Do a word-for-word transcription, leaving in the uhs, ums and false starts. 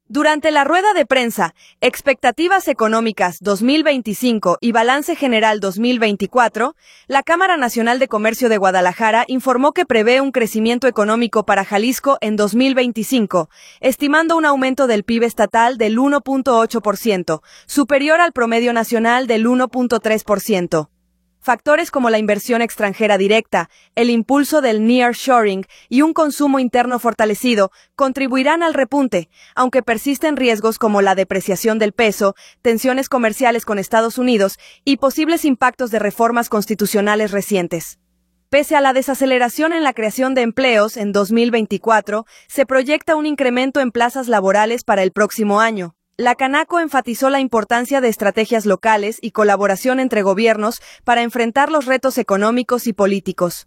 Durante la rueda de prensa, Expectativas Económicas dos mil veinticinco y Balance General dos mil veinticuatro, la Cámara Nacional de Comercio de Guadalajara informó que prevé un crecimiento económico para Jalisco en dos mil veinticinco, estimando un aumento del P I B estatal del uno punto ocho por ciento, superior al promedio nacional del uno punto tres por ciento. Factores como la inversión extranjera directa, el impulso del nearshoring y un consumo interno fortalecido contribuirán al repunte, aunque persisten riesgos como la depreciación del peso, tensiones comerciales con Estados Unidos y posibles impactos de reformas constitucionales recientes. Pese a la desaceleración en la creación de empleos en dos mil veinticuatro, se proyecta un incremento en plazas laborales para el próximo año. La Canaco enfatizó la importancia de estrategias locales y colaboración entre gobiernos para enfrentar los retos económicos y políticos.